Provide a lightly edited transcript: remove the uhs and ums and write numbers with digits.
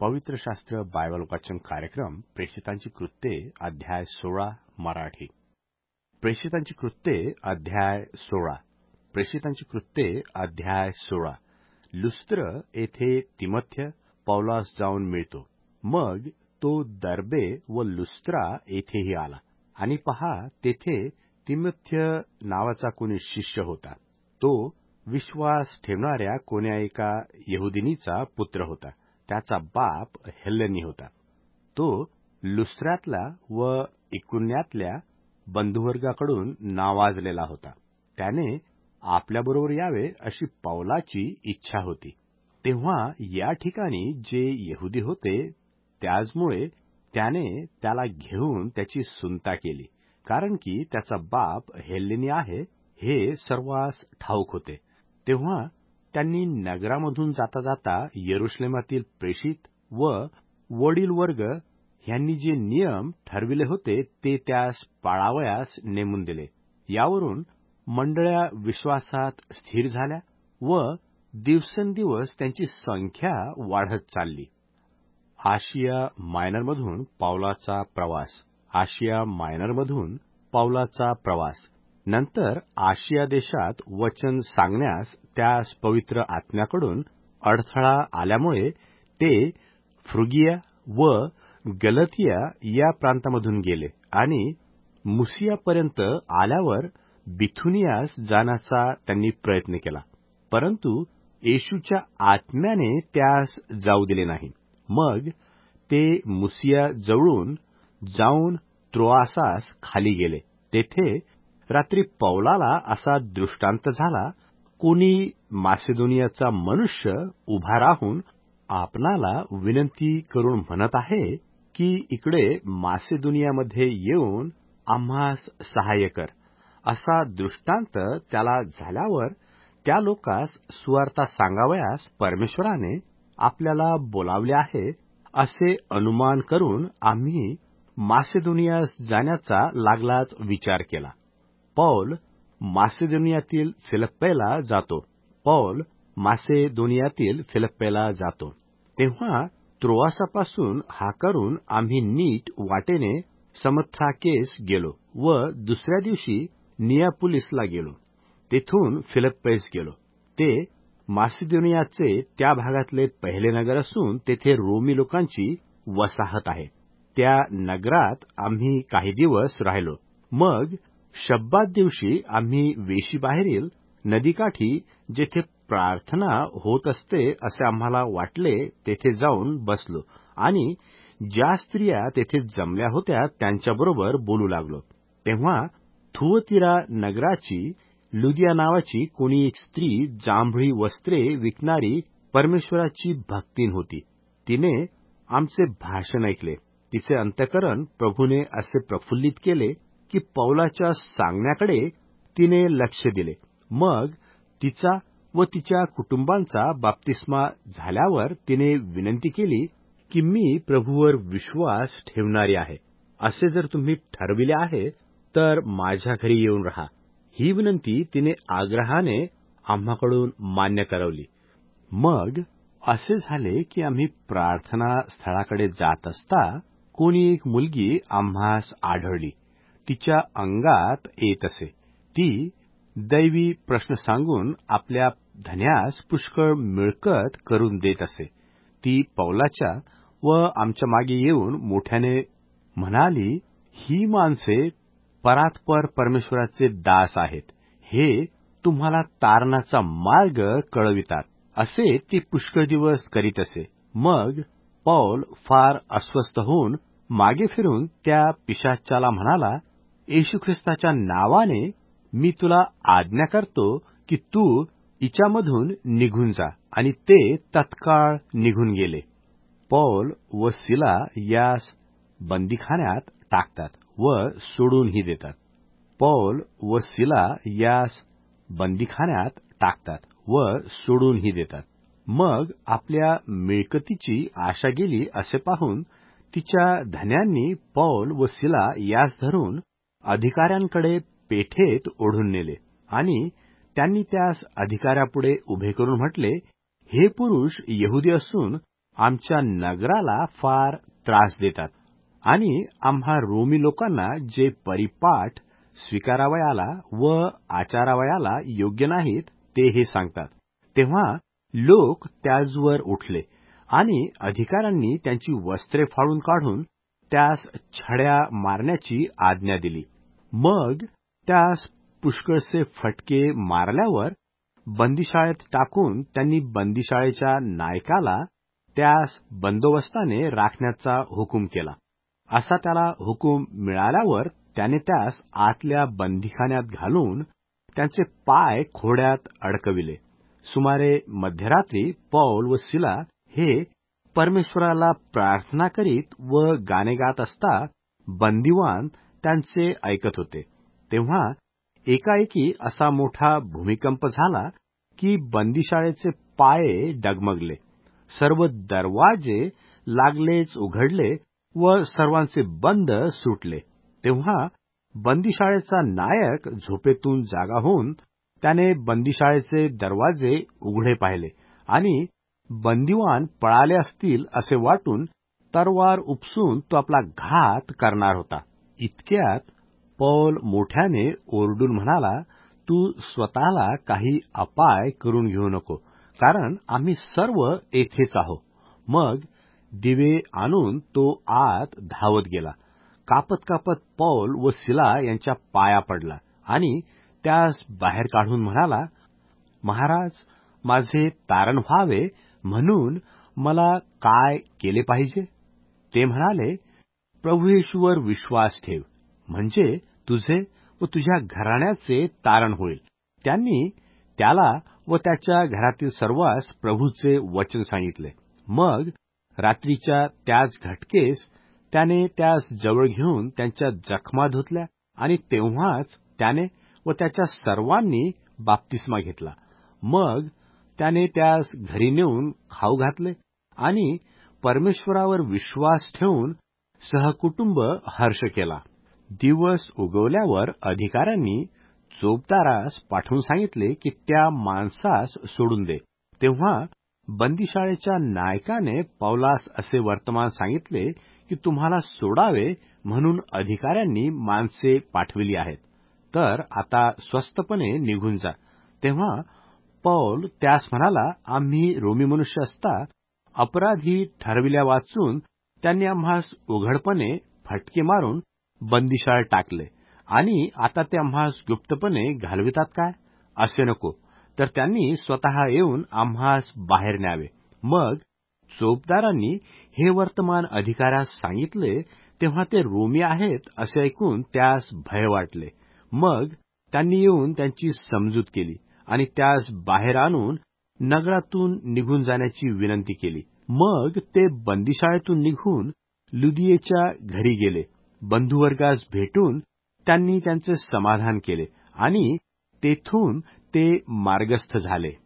पवित्र शास्त्र बायबल वाचन कार्यक्रम प्रेषितांची कृत्ये अध्याय 16 मराठी. प्रेषितांची कृत्ये अध्याय 16. प्रेषितांची कृत्ये अध्याय 16. लुस्त्र येथे तिमोथेय पौलास जाऊन मिळतो. मग तो दर्बे व लुस्त्रा येथेही आला आणि पहा, तेथे तिमोथेय नावाचा कोणी शिष्य होता. तो विश्वास ठेवणाऱ्या कोण्या एका यहुदिनीचा पुत्र होता. त्याचा बाप हेलेनी होता. तो लुस्त्रातला व इकुन्यातल्या बंधुवर्गाकडून नावाजलेला होता. त्याने आपल्याबरोबर यावे अशी पौलाची इच्छा होती. तेव्हा या ठिकाणी जे यहुदी होते त्याचमुळे त्याने त्याला घेऊन त्याची सुनता केली, कारण की त्याचा बाप हेलेनी आहे हे सर्वांस ठाऊक होते. तेव्हा त्यांनी नगरामधून जाता जाता यरुशलेमातील प्रेषित व वडील वर्ग यांनी जे नियम ठरविले होते ते त्यास पाळावयास नेमून दिले. यावरून मंडळ्या विश्वासात स्थिर झाल्या व दिवसेंदिवस त्यांची संख्या वाढत चालली. आशिया मायनरमधून पौलाचा प्रवास. आशिया मायनरमधून पौलाचा प्रवास. नंतर आशिया देशात वचन सांगण्यास त्यास पवित्र आत्म्याकडून अडथळा आल्यामुळे ते फ्रुगिया व गलतिया या प्रांतामधून गेले आणि मुसियापर्यंत आल्यावर बिथुनियास जाण्याचा त्यांनी प्रयत्न केला, परंतु येशूच्या आत्म्याने त्यास जाऊ दिले नाही. मग ते मुसिया जवळून जाऊन त्रोआसास खाली गेले. तेथे रात्री पौलाला असा दृष्टांत झाला, कोणी मासिदोनियाचा मनुष्य उभा राहून आपणाला विनंती करून म्हणत आहे की इकडे मासिदोनियामध्ये येऊन आम्हास सहाय्य कर. असा दृष्टांत त्याला झाल्यावर त्या लोकास सुवार्ता सांगावयास परमेश्वराने आपल्याला बोलावले आहे असे अनुमान करून आम्ही मासिदोनियास जाण्याचा लागलाच विचार केला. पौल मासिदोनियातील फिलिप्पीला जातो. तेव्हा त्रोआसापासून हा करून आम्ही नीट वाटेने समथ्राकेस गेलो व दुसऱ्या दिवशी नियापुलिसला गेलो. तेथून फिलिप्पीस गेलो. ते मासिदोनियाचे त्या भागातले पहिले नगर असून तेथे रोमी लोकांची वसाहत आहे. त्या नगरात आम्ही काही दिवस राहिलो. मग शब्बात दिवशी आम्ही वेशीबाहेरील नदीकाठी जेथे प्रार्थना होत असते असे आम्हाला वाटले तेथे जाऊन बसलो आणि ज्या स्त्रिया तेथे जमल्या होत्या त्यांच्याबरोबर बोलू लागलो. तेव्हा थुअतीरा नगराची लुदिया नावाची कोणी एक स्त्री जांभळी वस्त्रे विकणारी परमेश्वराची भक्तीन होती. तिने आमचे भाषण ऐकले. तिचे अंतःकरण प्रभूने असे प्रफुल्लित केले की पौलाच्या सांगण्याकडे तिने लक्ष दिले. मग तिचा व तिच्या कुटुंबांचा बाप्तिस्मा झाल्यावर तिने विनंती केली की मी प्रभूवर विश्वास ठेवणारी आहे. असे जर तुम्ही ठरविले आहे तर माझ्या घरी येऊन राहा. ही विनंती तिने आग्रहाने आम्हाकडून मान्य करवली. मग असे झाले की आम्ही प्रार्थना स्थळाकडे जात असता कोणी एक मुलगी आम्हास आढळली. तिच्या अंगात येत असे. ती दैवी प्रश्न सांगून आपल्या धन्यास पुष्कळ मिळकत करून देत असे. ती पौलाच्या व आमच्या मागे येऊन मोठ्याने म्हणाली, ही माणसे परात्पर परमेश्वराचे दास आहेत. हे तुम्हाला तारणाचा मार्ग कळवितात. असे ती पुष्कळ दिवस करीत असे. मग पौल फार अस्वस्थ होऊन मागे फिरून त्या पिशाच्याला म्हणाला, येशू ख्रिस्ताच्या नावाने मी तुला आज्ञा करतो की तू हिच्यामधून निघून जा. आणि ते तत्काळ निघून गेले. पौल व सिला यास बंदीखान्यात टाकतात व सोडूनही देतात. पौल व सिला यास बंदीखान्यात टाकतात व सोडूनही देतात. मग आपल्या मिळकतीची आशा गेली असे पाहून तिच्या धन्यांनी पौल व सिला यास धरून अधिकाऱ्यांकडे पेठेत ओढून नेले आणि त्यांनी त्यास अधिकाऱ्यापुढे उभे करून म्हटले, हे पुरुष यहुदी असून आमच्या नगराला फार त्रास देतात आणि आम्हा रोमी लोकांना जे परिपाठ स्वीकारावयाला व आचारावयाला योग्य नाहीत ते हे सांगतात. तेव्हा लोक त्याचवर उठले आणि अधिकाऱ्यांनी त्यांची वस्त्रे फाडून काढून त्यास छड्या मारण्याची आज्ञा दिली. मग त्यास पुष्कळसे फटके मारल्यावर बंदिशाळेत टाकून त्यांनी बंदिशाळेच्या नायकाला त्यास बंदोबस्ताने राखण्याचा हुकूम केला. असा त्याला हुकूम मिळाल्यावर त्याने त्यास आतल्या बंदीखान्यात घालून त्यांचे पाय खोड्यात अडकविले. सुमारे मध्यरात्री पौल व सिला हे परमेश्वराला प्रार्थना करीत व गाणे गात असता बंदिवान त्यांचे ऐकत होते. तेव्हा एकाएकी असा मोठा भूमिकंप झाला की बंदिशाळेचे पाये डगमगले. सर्व दरवाजे लागलेच उघडले व सर्वांचे बंद सुटले. तेव्हा बंदिशाळेचा नायक झोपेतून जागा होऊन त्याने बंदिशाळेचे दरवाजे उघडे पाहिले आणि बंदिवान पळाले असतील असे वाटून तरवार उपसून तो आपला घात करणार होता. इतक्यात पौल मोठ्याने ओरडून म्हणाला, तू स्वतःला काही अपाय करून घेऊ नको, कारण आम्ही सर्व येथेच आहो. मग दिवे आणून तो आत धावत गेला. कापत कापत पौल व सिला यांच्या पाया पडला आणि त्यास बाहेर काढून म्हणाला, महाराज, माझे तारण व्हावे म्हणून मला काय केले पाहिजे? ते म्हणाले, प्रभू येशूवर विश्वास ठेव, म्हणजे तुझे व तुझ्या घराण्याचे तारण होईल. त्यांनी त्याला व त्याच्या घरातील सर्वांस प्रभूचे वचन सांगितले. मग रात्रीच्या त्याच घटकेस त्याने त्यास जवळ घेऊन त्यांच्या जखमा धुतल्या आणि तेव्हाच त्याने व त्याच्या सर्वांनी बाप्तिस्मा घेतला. मग त्याने त्यास घरी नेऊन खाऊ घातले आणि परमेश्वरावर विश्वास ठेवून सहकुटुंब हर्ष केला. दिवस उगवल्यावर अधिकाऱ्यांनी चोपदारास पाठवून सांगितले की त्या माणसास सोडून दे. तेव्हा बंदिशाळेच्या नायकाने पौलास असे वर्तमान सांगितले की तुम्हाला सोडावे म्हणून अधिकाऱ्यांनी माणसे पाठविली आहेत, तर आता स्वस्तपणे निघून जा. तेव्हा पौल त्यास म्हणाला, आम्ही रोमी मनुष्य असता अपराधी ठरविल्या वाचून त्यांनी आम्हास उघडपणे फटके मारून बंदिशाळेत टाकले आणि आता ते आम्हास गुप्तपणे घालवितात काय? असे नको, तर त्यांनी स्वतः येऊन आम्हास बाहेर न्यावे. मग चोपदारांनी हे वर्तमान अधिकाऱ्यास सांगितले. तेव्हा ते रोमी आहेत असे ऐकून त्यास भय वाटले. मग त्यांनी येऊन त्यांची समजूत केली आणि त्यास बाहेर आणून नगरातून निघून जाण्याची विनंती केली. मग ते बंदिशाळेतून निघून लुदियेच्या घरी गेले. बंधुवर्गास भेटून त्यांनी त्यांचे समाधान केले आणि तेथून ते मार्गस्थ झाले.